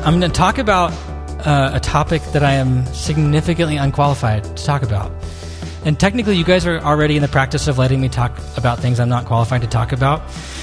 I'm going to talk about a topic that I am significantly unqualified to talk about. And technically, you guys are already in the practice of letting me talk about things I'm not qualified to talk about.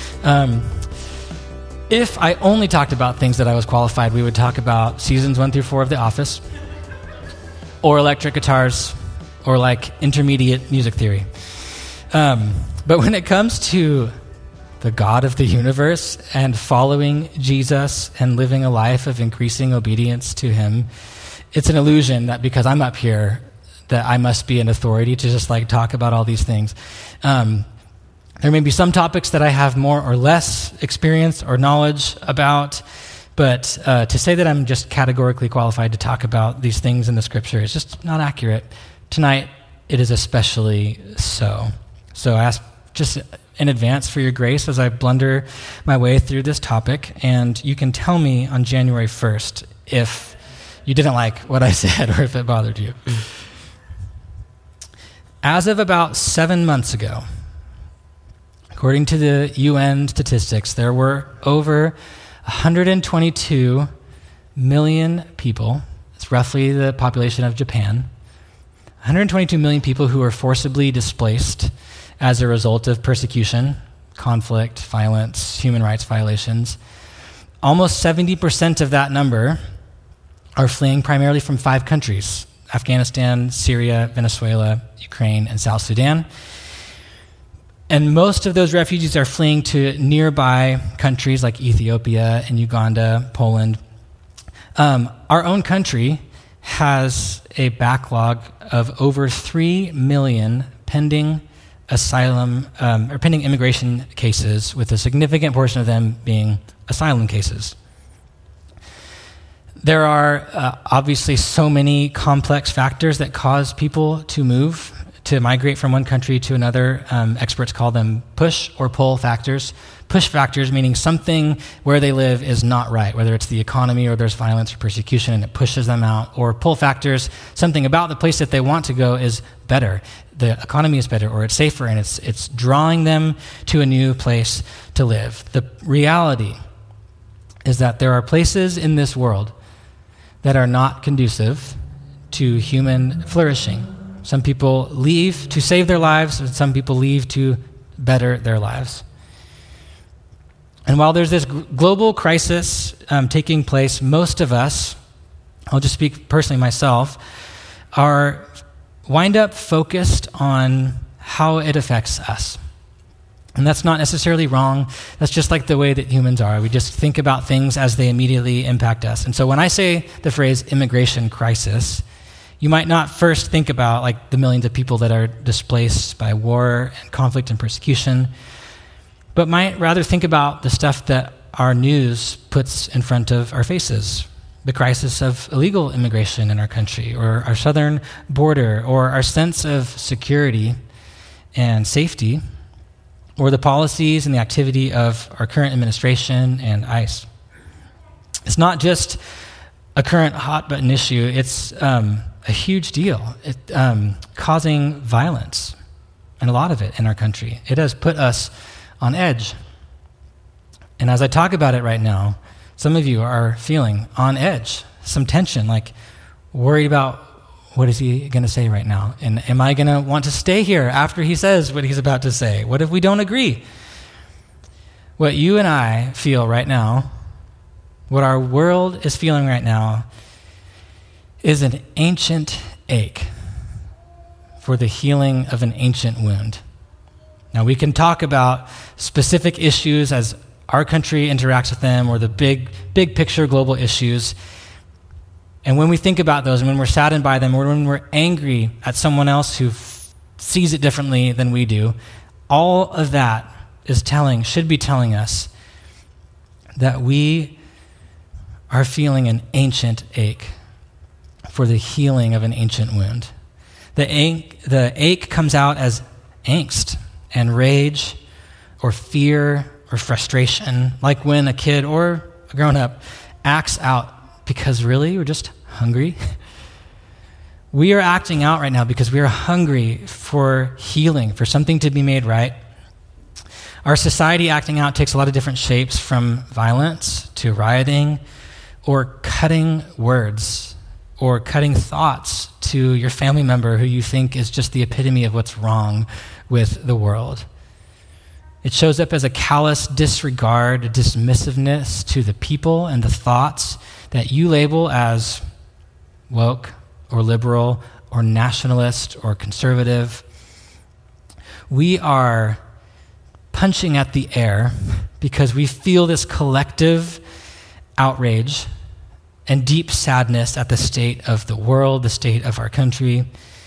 If I only talked about things that I was qualified, we would talk about seasons 1 through 4 of The Office, or electric guitars, or like intermediate music theory. But when it comes to the God of the universe and following Jesus and living a life of increasing obedience to him, it's an illusion that because I'm up here, that I must be an authority to just like talk about all these things. There may be some topics that I have more or less experience or knowledge about, but to say that I'm just categorically qualified to talk about these things in the scripture is just not accurate. Tonight, it is especially so. So I ask just in advance for your grace as I blunder my way through this topic, and you can tell me on January 1st if you didn't like what I said or if it bothered you. As of about 7 months ago, according to the UN statistics, there were over 122 million people. It's roughly the population of Japan. 122 million people who were forcibly displaced as a result of persecution, conflict, violence, human rights violations. Almost 70% of that number are fleeing primarily from 5 countries: Afghanistan, Syria, Venezuela, Ukraine, and South Sudan. And most of those refugees are fleeing to nearby countries like Ethiopia and Uganda, Poland. Our own country has a backlog of over 3 million pending asylum or pending immigration cases, with a significant portion of them being asylum cases. There are obviously so many complex factors that cause people to move, to migrate from one country to another. Experts call them push or pull factors. Push factors meaning something where they live is not right, whether it's the economy or there's violence or persecution and it pushes them out. Or pull factors, something about the place that they want to go is better. The economy is better, or it's safer, and it's drawing them to a new place to live. The reality is that there are places in this world that are not conducive to human flourishing. Some people leave to save their lives, and some people leave to better their lives. And while there's this global crisis taking place, most of us, I'll just speak personally myself, are wind up focused on how it affects us. And that's not necessarily wrong. That's just like the way that humans are. We just think about things as they immediately impact us. And so when I say the phrase immigration crisis, you might not first think about like the millions of people that are displaced by war and conflict and persecution, but might rather think about the stuff that our news puts in front of our faces. The crisis of illegal immigration in our country, or our southern border, or our sense of security and safety, or the policies and the activity of our current administration and ICE. It's not just a current hot-button issue, it's a huge deal, causing violence, and a lot of it in our country. It has put us on edge. And as I talk about it right now, some of you are feeling on edge, some tension, like worried about what is he going to say right now? And am I going to want to stay here after he says what he's about to say? What if we don't agree? What you and I feel right now, what our world is feeling right now, is an ancient ache for the healing of an ancient wound. Now, we can talk about specific issues as our country interacts with them, or the big picture global issues. And when we think about those, and when we're saddened by them, or when we're angry at someone else who sees it differently than we do, all of that should be telling us that we are feeling an ancient ache for the healing of an ancient wound. The ache comes out as angst and rage or fear or frustration, like when a kid or a grown-up acts out because really we're just hungry. We are acting out right now because we are hungry for healing, for something to be made right. Our society acting out takes a lot of different shapes, from violence to rioting or cutting words or cutting thoughts to your family member who you think is just the epitome of what's wrong with the world. It shows up as a callous disregard, a dismissiveness to the people and the thoughts that you label as woke or liberal or nationalist or conservative. We are punching at the air because we feel this collective outrage and deep sadness at the state of the world, the state of our country.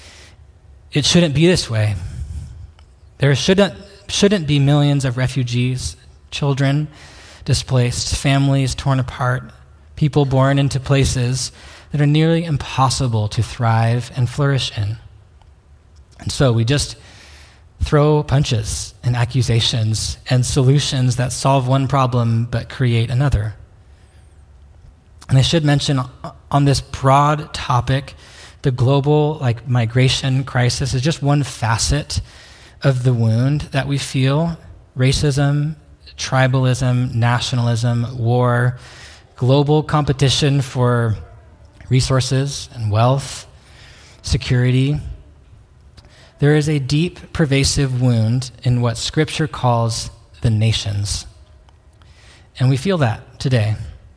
It shouldn't be this way. There shouldn't be millions of refugees, children displaced, families torn apart, people born into places that are nearly impossible to thrive and flourish in. And so we just throw punches and accusations and solutions that solve one problem but create another. And I should mention on this broad topic, the global migration crisis is just one facet of the wound that we feel. Racism, tribalism, nationalism, war, global competition for resources and wealth, security. There is a deep, pervasive wound in what Scripture calls the nations. And we feel that today.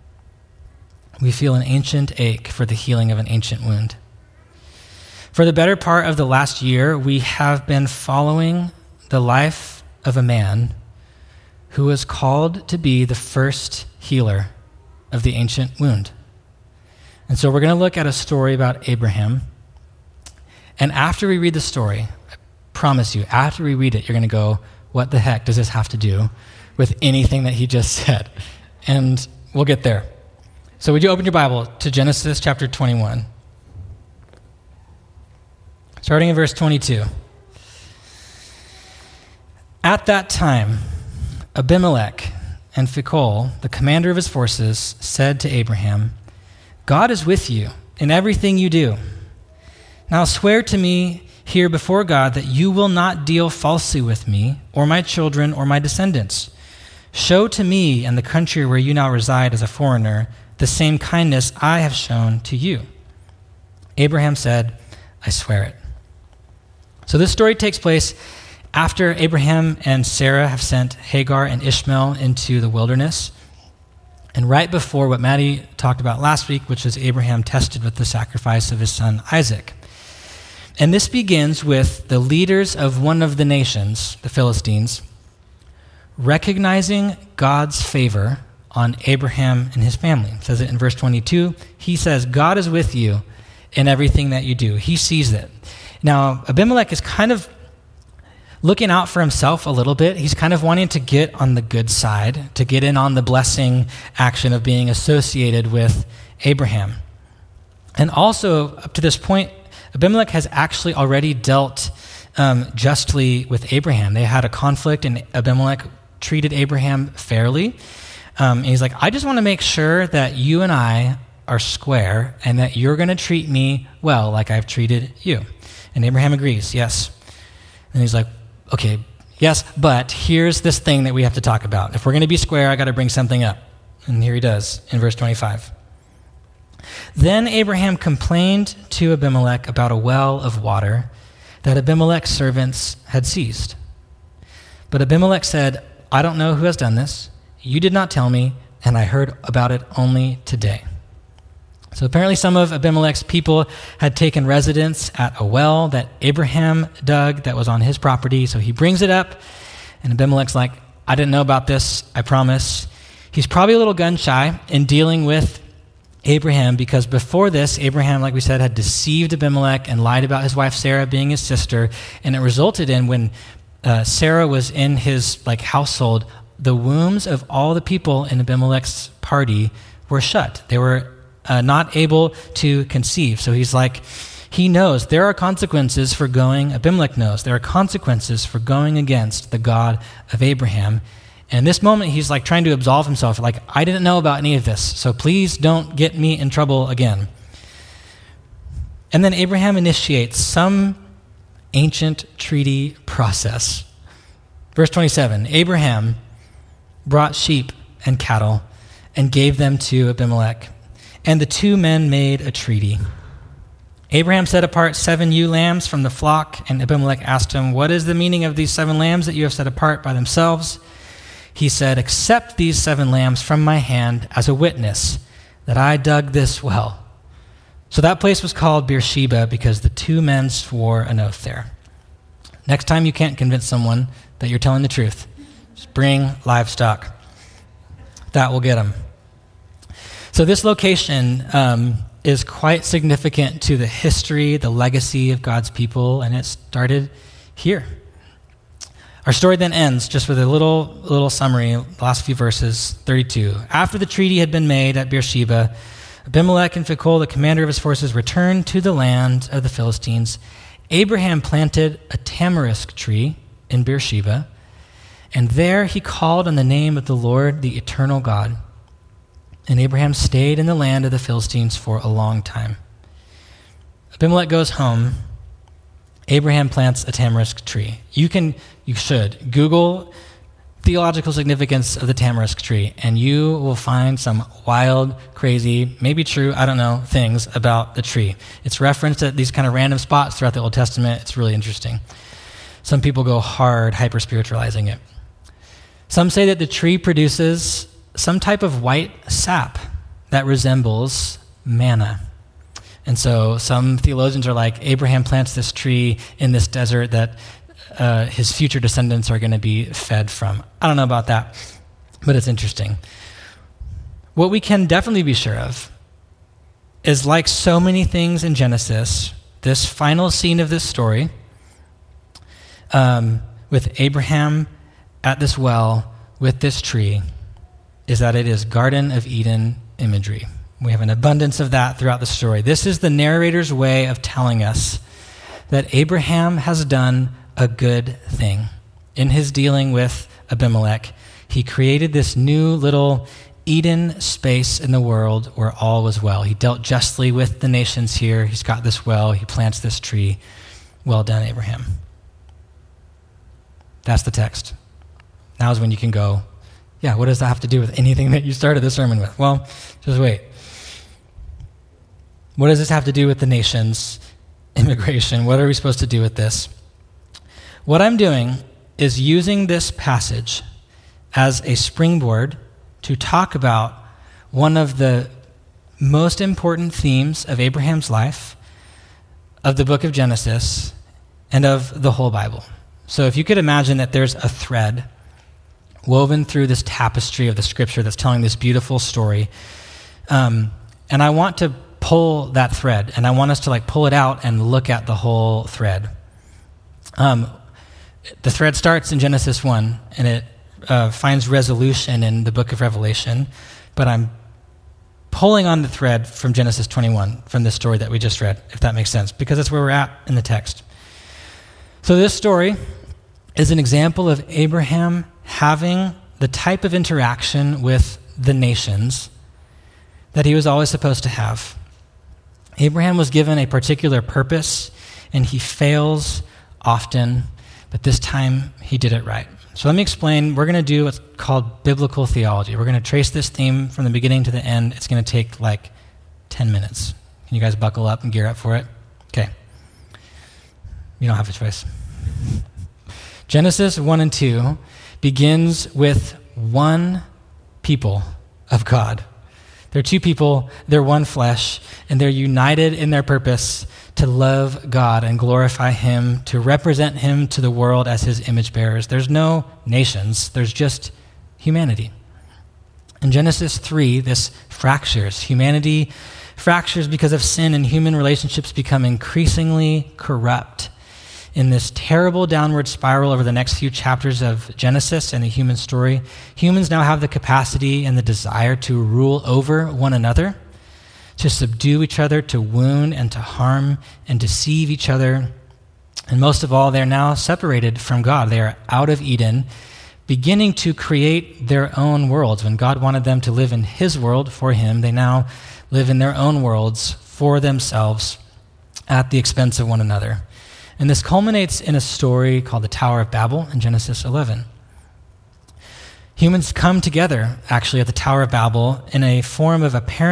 We feel an ancient ache for the healing of an ancient wound. For the better part of the last year, we have been following the life of a man who was called to be the first healer of the ancient wound. And so we're going to look at a story about Abraham. And after we read the story, I promise you, after we read it, you're going to go, what the heck does this have to do with anything that he just said? And we'll get there. So would you open your Bible to Genesis chapter 21? Starting in verse 22. At that time, Abimelech and Phicol, the commander of his forces, said to Abraham, God is with you in everything you do. Now swear to me here before God that you will not deal falsely with me or my children or my descendants. Show to me and the country where you now reside as a foreigner the same kindness I have shown to you. Abraham said, I swear it. So this story takes place after Abraham and Sarah have sent Hagar and Ishmael into the wilderness, and right before what Maddie talked about last week, which was Abraham tested with the sacrifice of his son Isaac. And this begins with the leaders of one of the nations, the Philistines, recognizing God's favor on Abraham and his family. It says it in verse 22. He says, God is with you in everything that you do. He sees it. Now, Abimelech is kind of looking out for himself a little bit. He's kind of wanting to get on the good side, to get in on the blessing action of being associated with Abraham. And also, up to this point, Abimelech has actually already dealt justly with Abraham. They had a conflict, and Abimelech treated Abraham fairly. And he's like, I just want to make sure that you and I are square and that you're going to treat me well like I've treated you. And Abraham agrees, yes. And he's like, okay, yes, but here's this thing that we have to talk about. If we're going to be square, I got to bring something up. And here he does in verse 25. Then Abraham complained to Abimelech about a well of water that Abimelech's servants had seized. But Abimelech said, I don't know who has done this. You did not tell me, and I heard about it only today. So apparently some of Abimelech's people had taken residence at a well that Abraham dug that was on his property. So he brings it up, and Abimelech's like, I didn't know about this, I promise. He's probably a little gun shy in dealing with Abraham because before this, Abraham, like we said, had deceived Abimelech and lied about his wife Sarah being his sister, and it resulted in when Sarah was in his household, the wombs of all the people in Abimelech's party were shut. They were not able to conceive. So he's like, he knows there are consequences for going, Abimelech knows, there are consequences for going against the God of Abraham. And in this moment, he's trying to absolve himself, I didn't know about any of this, so please don't get me in trouble again. And then Abraham initiates some ancient treaty process. Verse 27, Abraham brought sheep and cattle and gave them to Abimelech And the two men made a treaty. Abraham set apart 7 ewe lambs from the flock, and Abimelech asked him, "What is the meaning of these 7 lambs that you have set apart by themselves?" He said, "Accept these 7 lambs from my hand as a witness that I dug this well." So that place was called Beersheba because the 2 men swore an oath there. Next time you can't convince someone that you're telling the truth, just bring livestock. That will get them. So this location is quite significant to the history, the legacy of God's people, and it started here. Our story then ends just with a little summary, the last few verses, 32. After the treaty had been made at Beersheba, Abimelech and Phicol, the commander of his forces, returned to the land of the Philistines. Abraham planted a tamarisk tree in Beersheba, and there he called on the name of the Lord, the eternal God. And Abraham stayed in the land of the Philistines for a long time. Abimelech goes home. Abraham plants a tamarisk tree. You should Google theological significance of the tamarisk tree, and you will find some wild, crazy, maybe true, I don't know, things about the tree. It's referenced at these kind of random spots throughout the Old Testament. It's really interesting. Some people go hard hyper-spiritualizing it. Some say that the tree produces some type of white sap that resembles manna. And so some theologians are like, Abraham plants this tree in this desert that his future descendants are going to be fed from. I don't know about that, but it's interesting. What we can definitely be sure of is, like so many things in Genesis, this final scene of this story, with Abraham at this well with this tree, is that it is Garden of Eden imagery. We have an abundance of that throughout the story. This is the narrator's way of telling us that Abraham has done a good thing. In his dealing with Abimelech, he created this new little Eden space in the world where all was well. He dealt justly with the nations here. He's got this well. He plants this tree. Well done, Abraham. That's the text. Now is when you can go, yeah, what does that have to do with anything that you started the sermon with? Well, just wait. What does this have to do with the nations, immigration? What are we supposed to do with this? What I'm doing is using this passage as a springboard to talk about one of the most important themes of Abraham's life, of the book of Genesis, and of the whole Bible. So if you could imagine that there's a thread woven through this tapestry of the scripture that's telling this beautiful story, and I want to pull that thread, and I want us to pull it out and look at the whole thread. The thread starts in Genesis 1, and it finds resolution in the book of Revelation, but I'm pulling on the thread from Genesis 21, from this story that we just read, if that makes sense, because that's where we're at in the text. So this story is an example of Abraham having the type of interaction with the nations that he was always supposed to have. Abraham was given a particular purpose, and he fails often, but this time he did it right. So let me explain. We're going to do what's called biblical theology. We're going to trace this theme from the beginning to the end. It's going to take 10 minutes. Can you guys buckle up and gear up for it? Okay. You don't have a choice. Genesis 1 and 2 begins with one people of God. They're two people, they're one flesh, and they're united in their purpose to love God and glorify Him, to represent Him to the world as His image bearers. There's no nations, there's just humanity. In Genesis 3, this fractures. Humanity fractures because of sin, and human relationships become increasingly corrupt. In this terrible downward spiral over the next few chapters of Genesis and the human story, humans now have the capacity and the desire to rule over one another, to subdue each other, to wound and to harm and deceive each other. And most of all, they're now separated from God. They are out of Eden, beginning to create their own worlds. When God wanted them to live in His world for Him, they now live in their own worlds for themselves at the expense of one another. And this culminates in a story called the Tower of Babel in Genesis 11. Humans come together, actually, at the Tower of Babel in a form of apparent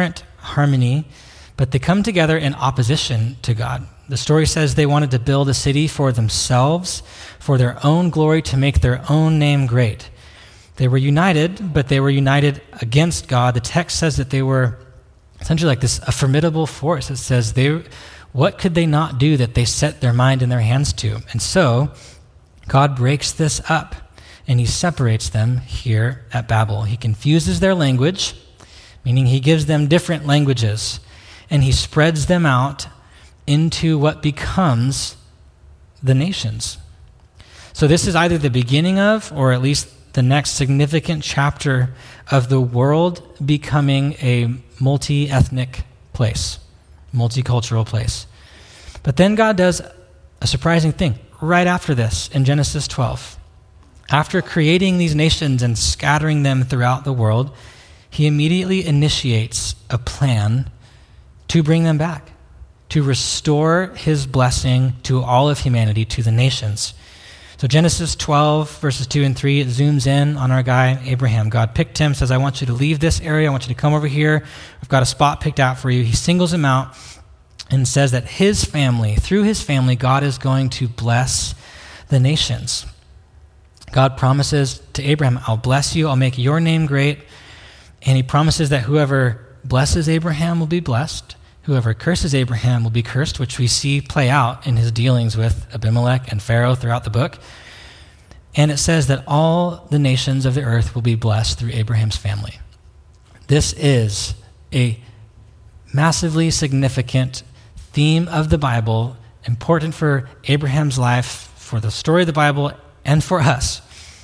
harmony, but they come together in opposition to God. The story says they wanted to build a city for themselves, for their own glory, to make their own name great. They were united, but they were united against God. The text says that they were essentially like a formidable force. It says, what could they not do that they set their mind and their hands to? And so God breaks this up, and he separates them here at Babel. He confuses their language, meaning he gives them different languages, and he spreads them out into what becomes the nations. So this is either the beginning of, or at least the next significant chapter of the world becoming a multi-ethnic place, multicultural place. But then God does a surprising thing right after this in Genesis 12. After creating these nations and scattering them throughout the world, he immediately initiates a plan to bring them back, to restore his blessing to all of humanity, to the nations. So Genesis 12, verses 2 and 3, it zooms in on our guy, Abraham. God picked him, says, I want you to leave this area. I want you to come over here. I've got a spot picked out for you. He singles him out and says that his family, through his family, God is going to bless the nations. God promises to Abraham, I'll bless you. I'll make your name great. And he promises that whoever blesses Abraham will be blessed. Whoever curses Abraham will be cursed, which we see play out in his dealings with Abimelech and Pharaoh throughout the book. And it says that all the nations of the earth will be blessed through Abraham's family. This is a massively significant theme of the Bible, important for Abraham's life, for the story of the Bible, and for us.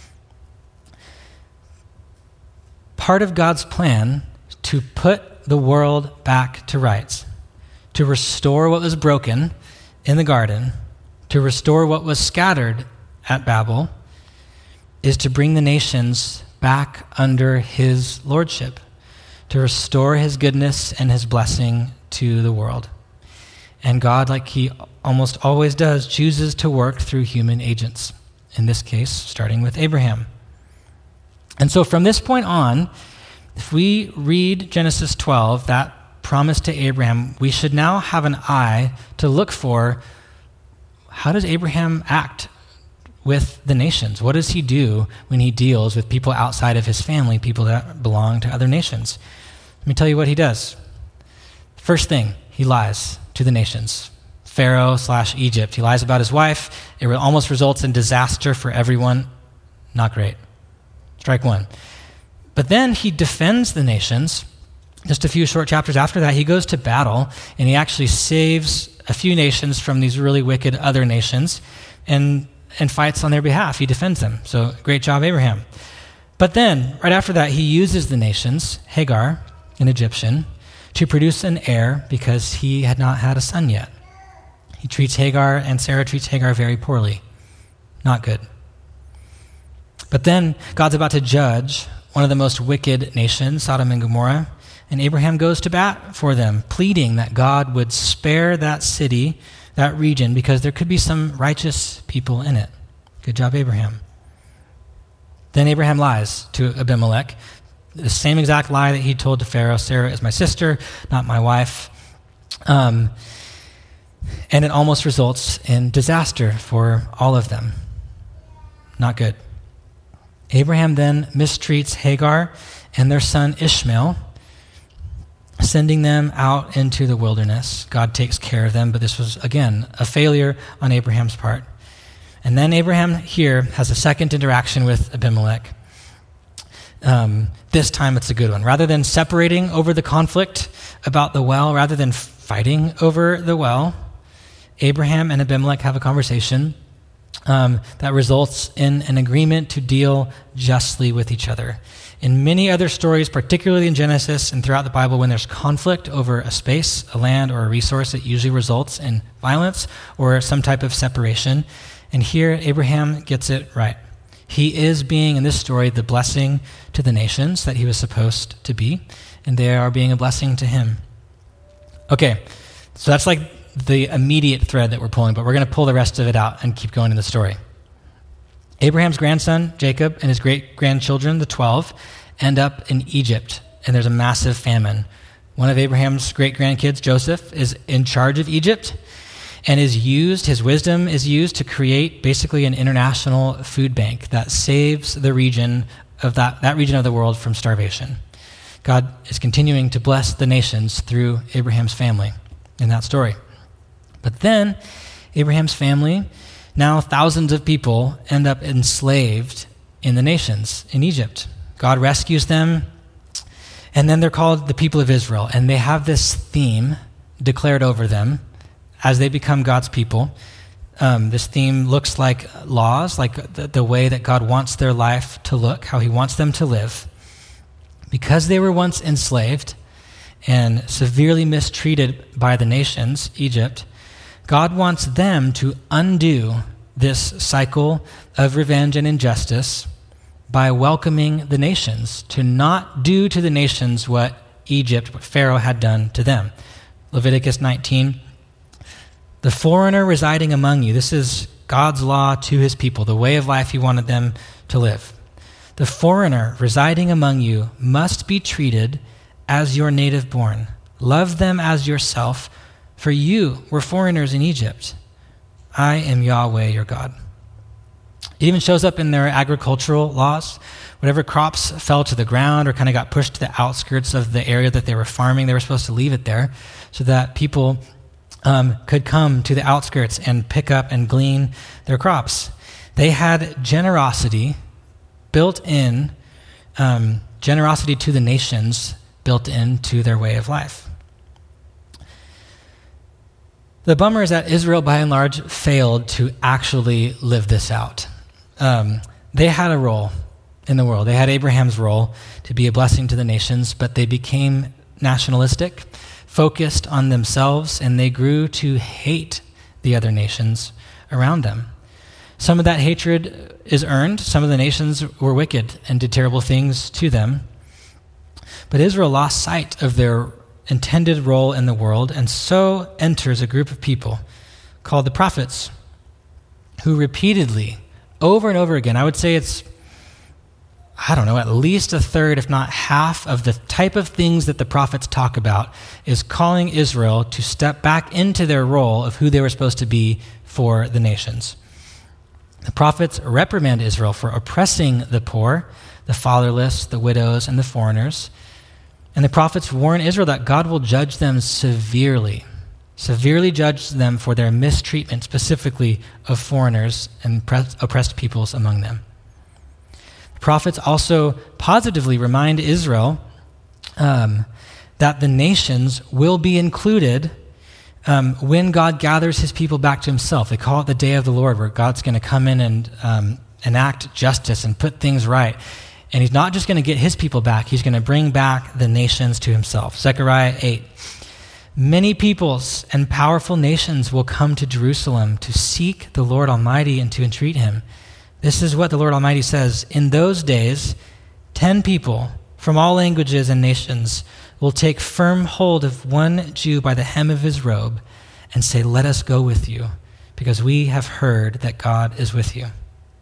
Part of God's plan to put the world back to rights, to restore what was broken in the garden, to restore what was scattered at Babel, is to bring the nations back under his lordship, to restore his goodness and his blessing to the world. And God, like he almost always does, chooses to work through human agents, in this case, starting with Abraham. And so from this point on, if we read Genesis 12, that promise to Abraham, we should now have an eye to look for, how does Abraham act with the nations? What does he do when he deals with people outside of his family, people that belong to other nations? Let me tell you what he does. First thing, he lies to the nations. Pharaoh/Egypt. He lies about his wife. It almost results in disaster for everyone. Not great. Strike one. But then he defends the nations. Just a few short chapters after that, he goes to battle, and he actually saves a few nations from these really wicked other nations and fights on their behalf. He defends them. So great job, Abraham. But then, right after that, he uses the nations, Hagar, an Egyptian, to produce an heir because he had not had a son yet. He treats Hagar, and Sarah treats Hagar very poorly. Not good. But then God's about to judge one of the most wicked nations, Sodom and Gomorrah, and Abraham goes to bat for them, pleading that God would spare that city, that region, because there could be some righteous people in it. Good job, Abraham. Then Abraham lies to Abimelech, the same exact lie that he told to Pharaoh, Sarah is my sister, not my wife. And it almost results in disaster for all of them. Not good. Abraham then mistreats Hagar and their son Ishmael, sending them out into the wilderness. God takes care of them, but this was, again, a failure on Abraham's part. And then Abraham here has a second interaction with Abimelech. This time it's a good one. Rather than separating over the conflict about the well, rather than fighting over the well, Abraham and Abimelech have a conversation that results in an agreement to deal justly with each other. In many other stories, particularly in Genesis and throughout the Bible, when there's conflict over a space, a land, or a resource, it usually results in violence or some type of separation. And here, Abraham gets it right. He is being, in this story, the blessing to the nations that he was supposed to be, and they are being a blessing to him. Okay, so that's like the immediate thread that we're pulling, but we're going to pull the rest of it out and keep going in the story. Abraham's grandson, Jacob, and his great-grandchildren, the 12, end up in Egypt, and there's a massive famine. One of Abraham's great-grandkids, Joseph, is in charge of Egypt and his wisdom is used to create basically an international food bank that saves the region of that region of the world from starvation. God is continuing to bless the nations through Abraham's family in that story. But then Abraham's family, now thousands of people, end up enslaved in the nations in Egypt. God rescues them, and then they're called the people of Israel, and they have this theme declared over them as they become God's people. This theme looks like laws, like the way that God wants their life to look, how he wants them to live. Because they were once enslaved and severely mistreated by the nations, Egypt, God wants them to undo this cycle of revenge and injustice by welcoming the nations, to not do to the nations what Pharaoh had done to them. Leviticus 19, the foreigner residing among you, this is God's law to his people, the way of life he wanted them to live. The foreigner residing among you must be treated as your native born. Love them as yourself, for you were foreigners in Egypt. I am Yahweh your God. It even shows up in their agricultural laws. Whatever crops fell to the ground or kind of got pushed to the outskirts of the area that they were farming, they were supposed to leave it there so that people could come to the outskirts and pick up and glean their crops. They had generosity built in, generosity to the nations built into their way of life. The bummer is that Israel, by and large, failed to actually live this out. They had a role in the world. They had Abraham's role to be a blessing to the nations, but they became nationalistic, focused on themselves, and they grew to hate the other nations around them. Some of that hatred is earned. Some of the nations were wicked and did terrible things to them. But Israel lost sight of their intended role in the world, and so enters a group of people called the prophets, who repeatedly, over and over again, I would say it's, at least a third, if not half, of the type of things that the prophets talk about is calling Israel to step back into their role of who they were supposed to be for the nations. The prophets reprimand Israel for oppressing the poor, the fatherless, the widows, and the foreigners. And the prophets warn Israel that God will judge them severely judge them for their mistreatment, specifically of foreigners and oppressed peoples among them. The prophets also positively remind Israel that the nations will be included when God gathers his people back to himself. They call it the day of the Lord, where God's going to come in and enact justice and put things right. And he's not just going to get his people back, he's going to bring back the nations to himself. Zechariah 8. Many peoples and powerful nations will come to Jerusalem to seek the Lord Almighty and to entreat him. This is what the Lord Almighty says. In those days, 10 people from all languages and nations will take firm hold of one Jew by the hem of his robe and say, "Let us go with you, because we have heard that God is with you."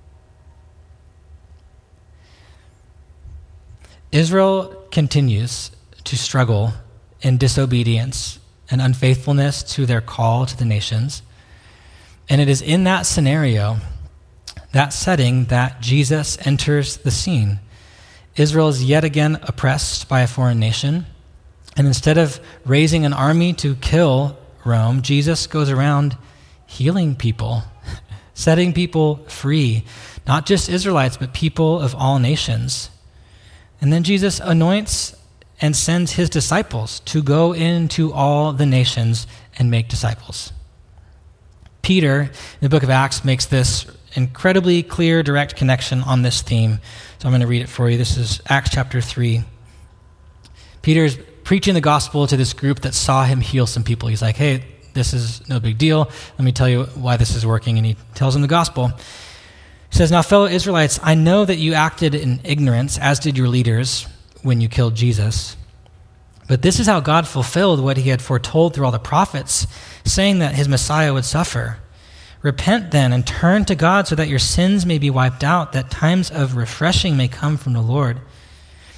Israel continues to struggle in disobedience and unfaithfulness to their call to the nations. And it is in that scenario, that setting, that Jesus enters the scene. Israel is yet again oppressed by a foreign nation. And instead of raising an army to kill Rome, Jesus goes around healing people, setting people free, not just Israelites, but people of all nations. And then Jesus anoints and sends his disciples to go into all the nations and make disciples. Peter, in the book of Acts, makes this incredibly clear, direct connection on this theme. So I'm going to read it for you. This is Acts chapter 3. Peter's preaching the gospel to this group that saw him heal some people. He's like, "Hey, this is no big deal. Let me tell you why this is working." And he tells them the gospel. He says, "Now, fellow Israelites, I know that you acted in ignorance, as did your leaders, when you killed Jesus. But this is how God fulfilled what he had foretold through all the prophets, saying that his Messiah would suffer. Repent then and turn to God so that your sins may be wiped out, that times of refreshing may come from the Lord.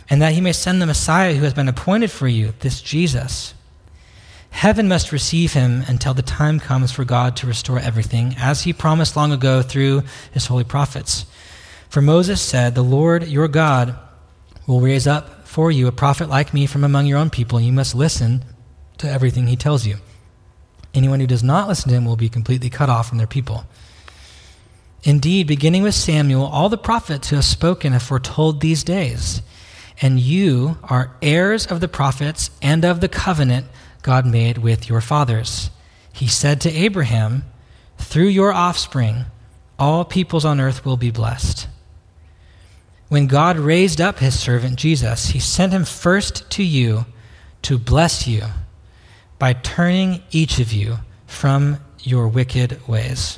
and that he may send the Messiah who has been appointed for you, this Jesus. Heaven must receive him until the time comes for God to restore everything, as he promised long ago through his holy prophets. For Moses said, the Lord your God will raise up for you a prophet like me from among your own people, and you must listen to everything he tells you. Anyone who does not listen to him will be completely cut off from their people. Indeed, beginning with Samuel, all the prophets who have spoken have foretold these days, and you are heirs of the prophets and of the covenant God made with your fathers. He said to Abraham, through your offspring, all peoples on earth will be blessed. When God raised up his servant Jesus, he sent him first to you to bless you by turning each of you from your wicked ways.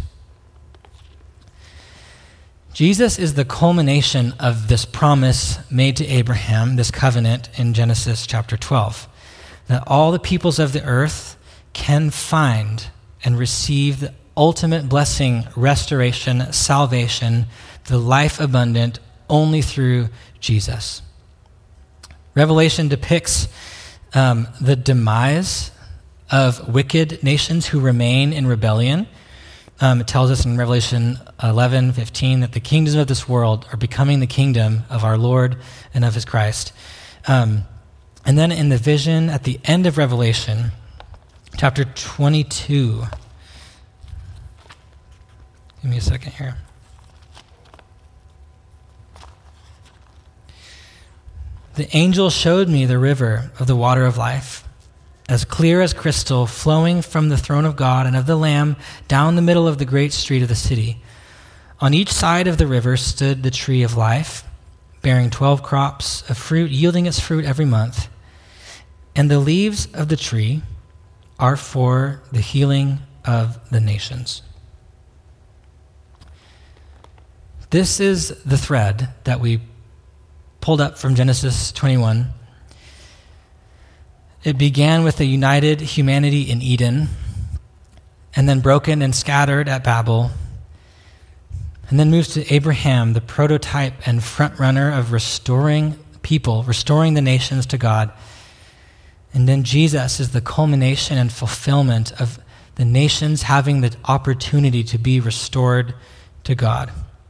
Jesus is the culmination of this promise made to Abraham, this covenant in Genesis chapter 12, that all the peoples of the earth can find and receive the ultimate blessing, restoration, salvation, the life abundant, only through Jesus. Revelation depicts the demise of wicked nations who remain in rebellion. It tells us in Revelation 11:15 that the kingdoms of this world are becoming the kingdom of our Lord and of his Christ. And then in the vision at the end of Revelation, chapter 22. Give me a second here. The angel showed me the river of the water of life, as clear as crystal, flowing from the throne of God and of the Lamb down the middle of the great street of the city. On each side of the river stood the tree of life, bearing 12 crops of fruit, yielding its fruit every month. And the leaves of the tree are for the healing of the nations. This is the thread that we pulled up from Genesis 21. It began with a united humanity in Eden, and then broken and scattered at Babel, and then moves to Abraham, the prototype and front runner of restoring people, restoring the nations to God. And then Jesus is the culmination and fulfillment of the nations having the opportunity to be restored to God.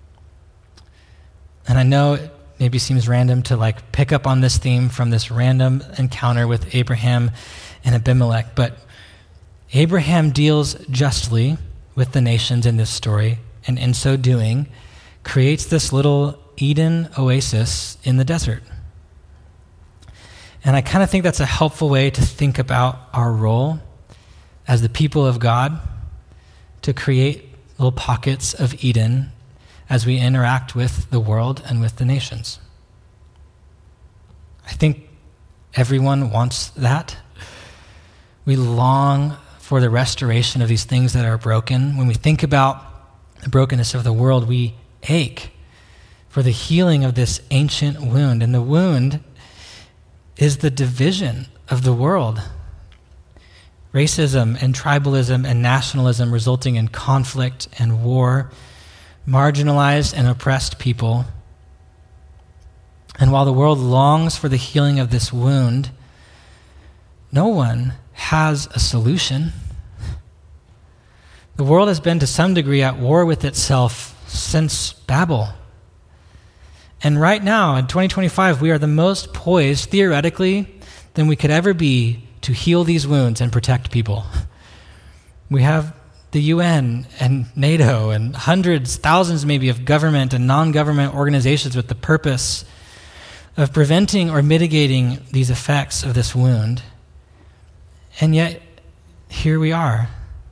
And I know it maybe seems random to pick up on this theme from this random encounter with Abraham and Abimelech, but Abraham deals justly with the nations in this story, and in so doing, creates this little Eden oasis in the desert. And I kind of think that's a helpful way to think about our role as the people of God, to create little pockets of Eden as we interact with the world and with the nations. I think everyone wants that. We long for the restoration of these things that are broken. When we think about the brokenness of the world, we ache for the healing of this ancient wound. And the wound is the division of the world. Racism and tribalism and nationalism resulting in conflict and war, marginalized and oppressed people. And while the world longs for the healing of this wound, no one has a solution. The world has been to some degree at war with itself since Babel. And right now, in 2025, we are the most poised, theoretically, than we could ever be to heal these wounds and protect people. We have the UN and NATO and hundreds, thousands maybe of government and non-government organizations with the purpose of preventing or mitigating these effects of this wound. And yet, here we are,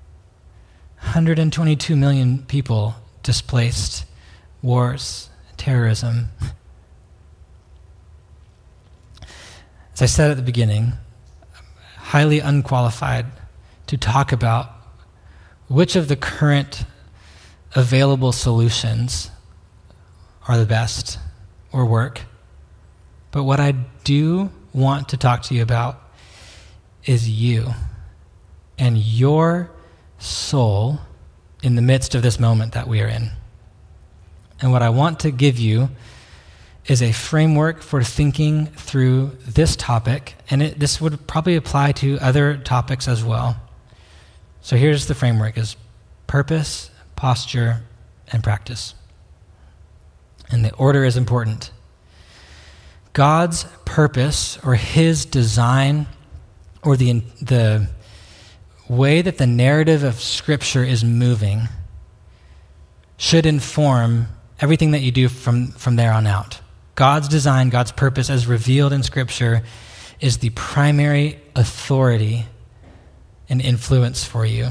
122 million people displaced, wars, terrorism. As I said at the beginning, I'm highly unqualified to talk about which of the current available solutions are the best or work. But what I do want to talk to you about is you and your soul in the midst of this moment that we are in. And what I want to give you is a framework for thinking through this topic, and this would probably apply to other topics as well. So here's the framework: is purpose, posture, and practice. And the order is important. God's purpose, or his design, or the way that the narrative of Scripture is moving should inform everything that you do from there on out. God's design, God's purpose as revealed in Scripture is the primary authority and influence for you.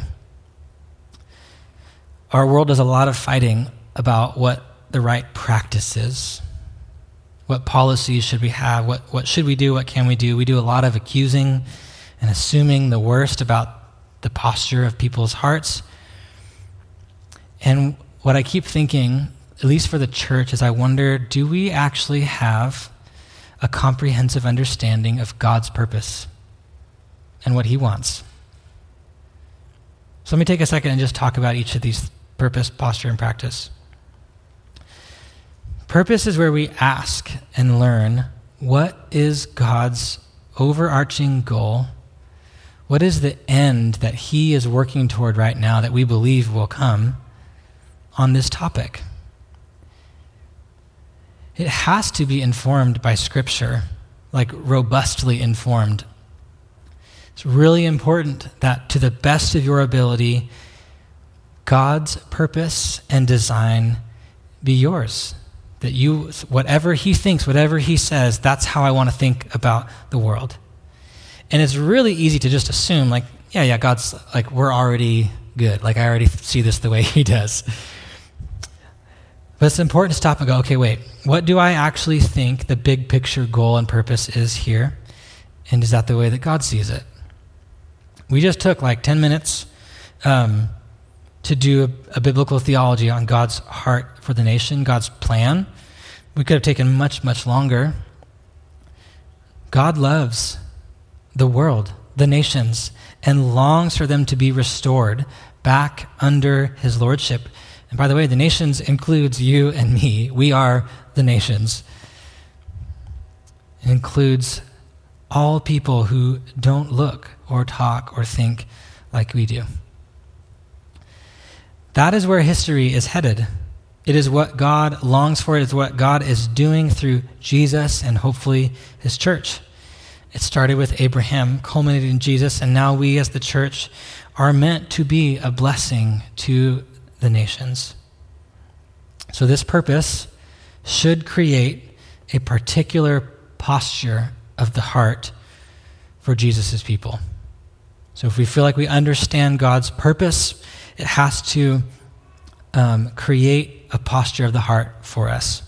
Our world does a lot of fighting about what the right practice is. What policies should we have? What should we do? What can we do? We do a lot of accusing and assuming the worst about the posture of people's hearts. And what I keep thinking, at least for the church, is I wonder, do we actually have a comprehensive understanding of God's purpose and what he wants? So let me take a second and just talk about each of these: purpose, posture, and practice. Purpose is where we ask and learn, what is God's overarching goal? What is the end that he is working toward right now that we believe will come on this topic? It has to be informed by Scripture, like robustly informed. It's really important that, to the best of your ability, God's purpose and design be yours. That you, whatever he thinks, whatever he says, that's how I want to think about the world. And it's really easy to just assume, like, yeah, God's, like, we're already good. Like, I already see this the way he does. But it's important to stop and go, okay, wait, what do I actually think the big picture goal and purpose is here? And is that the way that God sees it? We just took like 10 minutes to do a biblical theology on God's heart for the nation, God's plan. We could have taken much, much longer. God loves the world, the nations, and longs for them to be restored back under his lordship. And by the way, the nations includes you and me. We are the nations. It includes all people who don't look or talk or think like we do. That is where history is headed. It is what God longs for. It is what God is doing through Jesus and hopefully his church. It started with Abraham, culminated in Jesus, and now we as the church are meant to be a blessing to the nations. So this purpose should create a particular posture of the heart for Jesus' people. So if we feel like we understand God's purpose, it has to create a posture of the heart for us.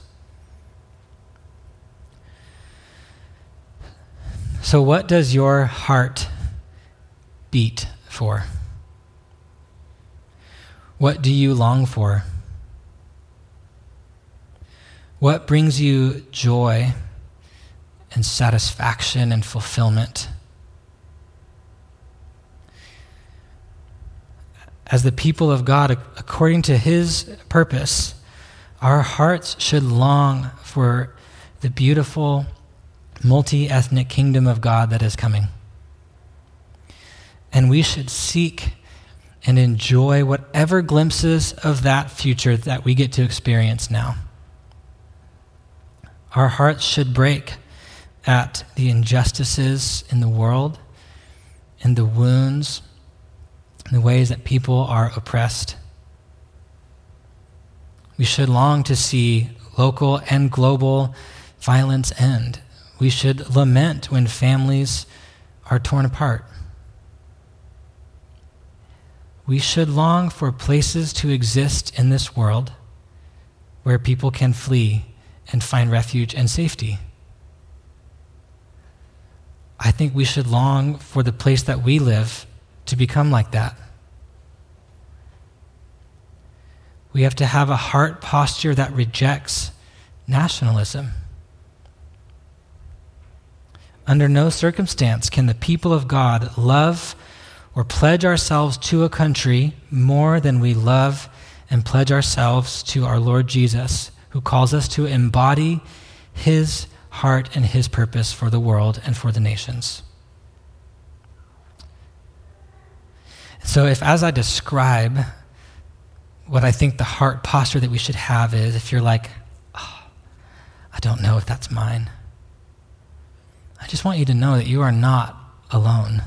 So what does your heart beat for? What do you long for? What brings you joy and satisfaction and fulfillment? As the people of God, according to his purpose, our hearts should long for the beautiful, multi-ethnic kingdom of God that is coming. And we should seek and enjoy whatever glimpses of that future that we get to experience now. Our hearts should break at the injustices in the world and the wounds and the ways that people are oppressed. We should long to see local and global violence end. We should lament when families are torn apart. We should long for places to exist in this world where people can flee and find refuge and safety. I think we should long for the place that we live to become like that. We have to have a heart posture that rejects nationalism. Under no circumstance can the people of God love or pledge ourselves to a country more than we love and pledge ourselves to our Lord Jesus, who calls us to embody his heart and his purpose for the world and for the nations. So if, as I describe what I think the heart posture that we should have is, if you're like, oh, I don't know if that's mine, I just want you to know that you are not alone.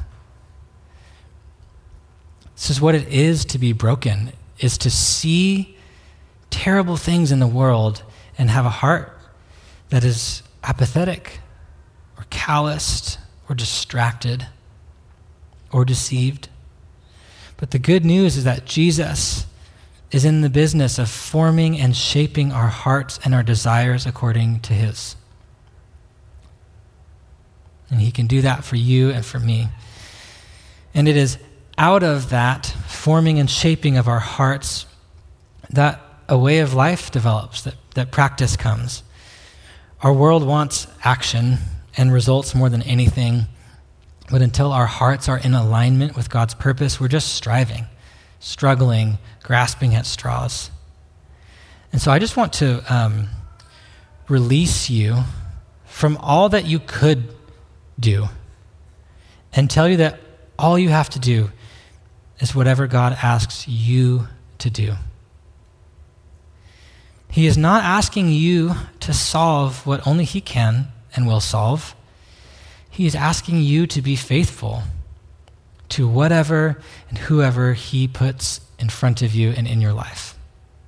This is what it is to be broken, is to see terrible things in the world and have a heart that is apathetic or calloused or distracted or deceived. But the good news is that Jesus is in the business of forming and shaping our hearts and our desires according to his. And he can do that for you and for me. And it is out of that forming and shaping of our hearts that a way of life develops, that practice comes. Our world wants action and results more than anything, but until our hearts are in alignment with God's purpose, we're just striving, struggling, grasping at straws. And so I just want to release you from all that you could do and tell you that all you have to do is whatever God asks you to do. He is not asking you to solve what only he can and will solve. He is asking you to be faithful to whatever and whoever he puts in front of you and in your life.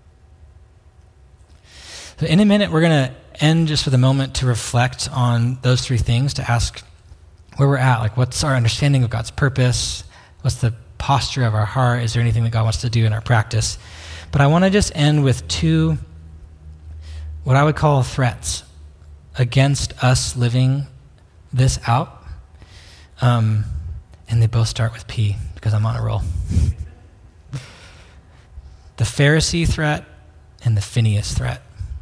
So in a minute, we're going to end just with a moment to reflect on those three things, to ask where we're at. Like, what's our understanding of God's purpose? What's the posture of our heart? Is there anything that God wants to do in our practice? But I want to just end with two, what I would call threats against us living this out. And they both start with P, because I'm on a roll. The Pharisee threat and the Phineas threat.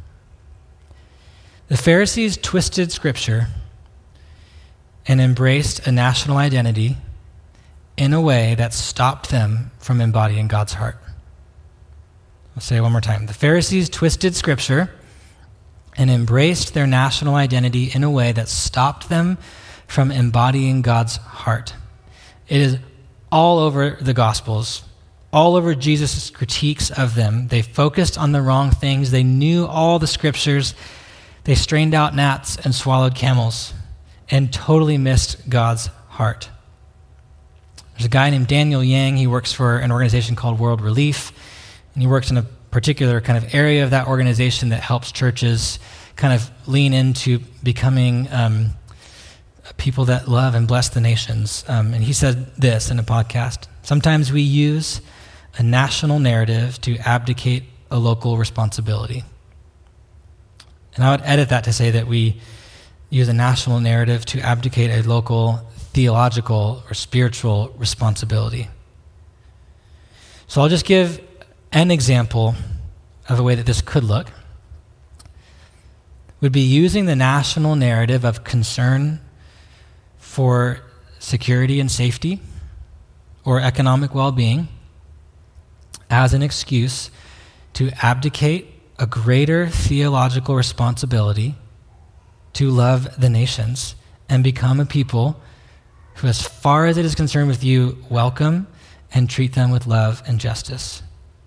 The Pharisees twisted Scripture and embraced a national identity in a way that stopped them from embodying God's heart. I'll say it one more time. The Pharisees twisted Scripture and embraced their national identity in a way that stopped them from embodying God's heart. It is all over the Gospels, all over Jesus' critiques of them. They focused on the wrong things. They knew all the Scriptures. They strained out gnats and swallowed camels and totally missed God's heart. There's a guy named Daniel Yang. He works for an organization called World Relief, and he works in a particular kind of area of that organization that helps churches kind of lean into becoming people that love and bless the nations. And he said this in a podcast: sometimes we use a national narrative to abdicate a local responsibility. And I would edit that to say that we use a national narrative to abdicate a local theological or spiritual responsibility. So I'll just give an example of a way that this could look. Would be using the national narrative of concern for security and safety or economic well-being as an excuse to abdicate a greater theological responsibility to love the nations and become a people who, as far as it is concerned with you, welcome and treat them with love and justice.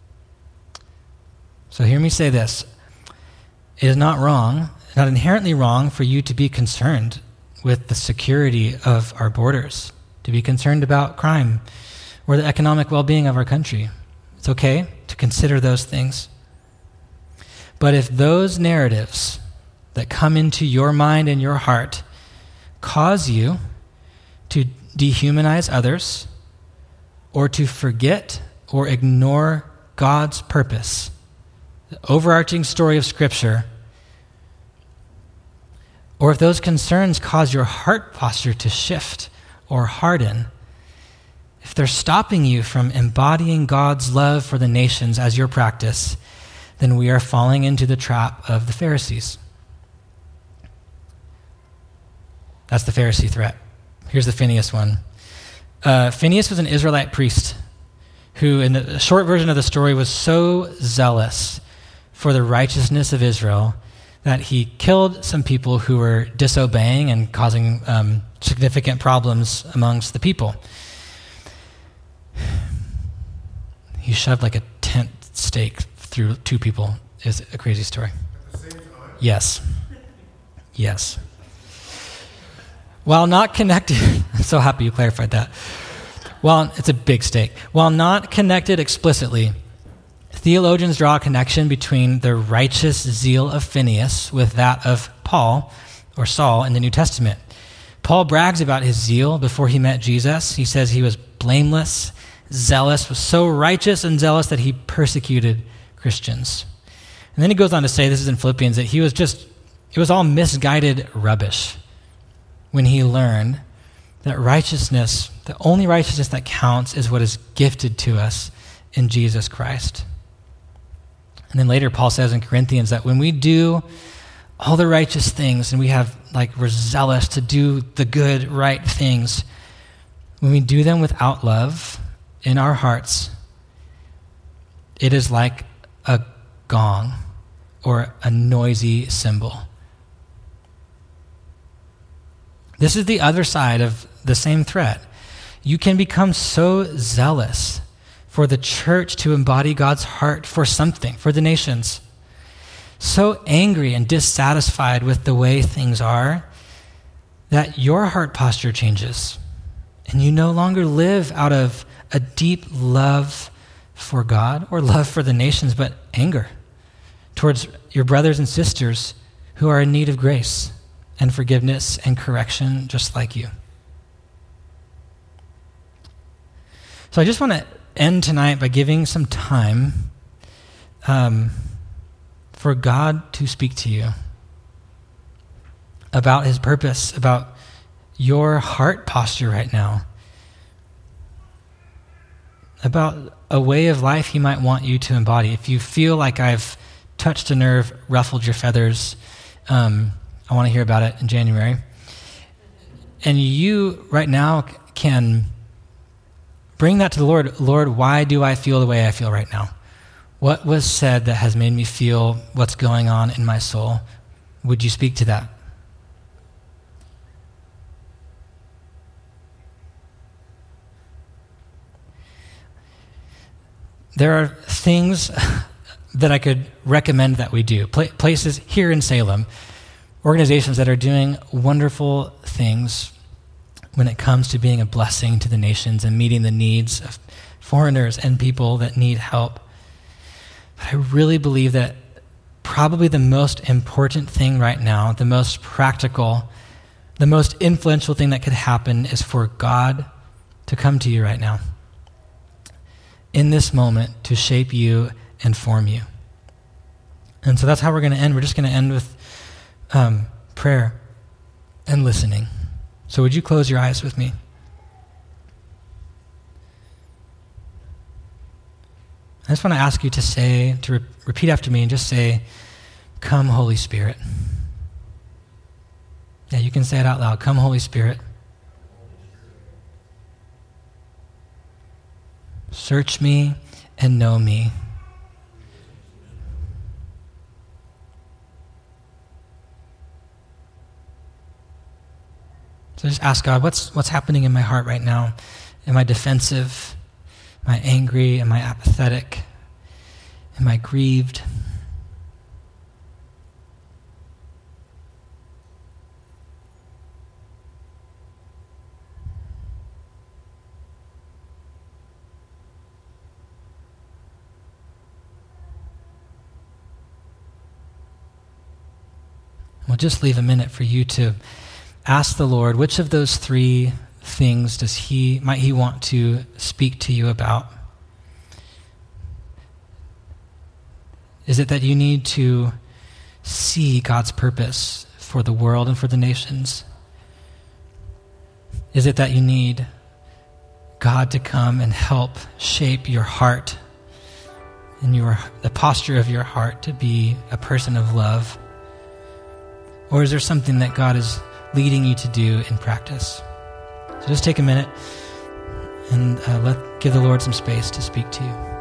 So hear me say this. It is not wrong, not inherently wrong, for you to be concerned with the security of our borders, to be concerned about crime or the economic well-being of our country. It's okay to consider those things. But if those narratives that come into your mind and your heart cause you to dehumanize others or to forget or ignore God's purpose, the overarching story of Scripture, or if those concerns cause your heart posture to shift or harden, if they're stopping you from embodying God's love for the nations as your practice, then we are falling into the trap of the Pharisees. That's the Pharisee threat. Here's the Phineas one. Phineas was an Israelite priest who, in the short version of the story, was so zealous for the righteousness of Israel that he killed some people who were disobeying and causing significant problems amongst the people. He shoved like a tent stake through 2 people. Is a crazy story. At the same time? Yes. Yes. While not connected, I'm so happy you clarified that. Well, it's a big stake. While not connected explicitly, theologians draw a connection between the righteous zeal of Phinehas with that of Paul, or Saul, in the New Testament. Paul brags about his zeal before he met Jesus. He says he was blameless, zealous, was so righteous and zealous that he persecuted Christians. And then he goes on to say, this is in Philippians, that it was all misguided rubbish when he learned that righteousness, the only righteousness that counts, is what is gifted to us in Jesus Christ. And then later Paul says in Corinthians that when we do all the righteous things and we're zealous to do the good, right things, when we do them without love in our hearts, it is like a gong or a noisy cymbal. This is the other side of the same thread. You can become so zealous for the church to embody God's heart for something, for the nations, so angry and dissatisfied with the way things are, that your heart posture changes, and you no longer live out of a deep love for God or love for the nations, but anger towards your brothers and sisters who are in need of grace and forgiveness and correction just like you. So I just want to end tonight by giving some time for God to speak to you about his purpose, about your heart posture right now, about a way of life he might want you to embody. If you feel like I've touched a nerve, ruffled your feathers, I want to hear about it in January. And you right now can bring that to the Lord. Lord, why do I feel the way I feel right now? What was said that has made me feel what's going on in my soul? Would you speak to that? There are things that I could recommend that we do. Places here in Salem, organizations that are doing wonderful things when it comes to being a blessing to the nations and meeting the needs of foreigners and people that need help. But I really believe that probably the most important thing right now, the most practical, the most influential thing that could happen is for God to come to you right now, in this moment, to shape you and form you. And so that's how we're going to end. We're just going to end with prayer and listening. So would you close your eyes with me? I just want to ask you to repeat after me and just say, "Come, Holy Spirit." Yeah, you can say it out loud. Come, Holy Spirit. Search me and know me. So just ask God, what's happening in my heart right now? Am I defensive? Am I angry? Am I apathetic? Am I grieved? We'll just leave a minute for you to ask the Lord, which of those 3 things might he want to speak to you about? Is it that you need to see God's purpose for the world and for the nations? Is it that you need God to come and help shape your heart and the posture of your heart to be a person of love? Or is there something that God is leading you to do in practice? So just take a minute and give the Lord some space to speak to you.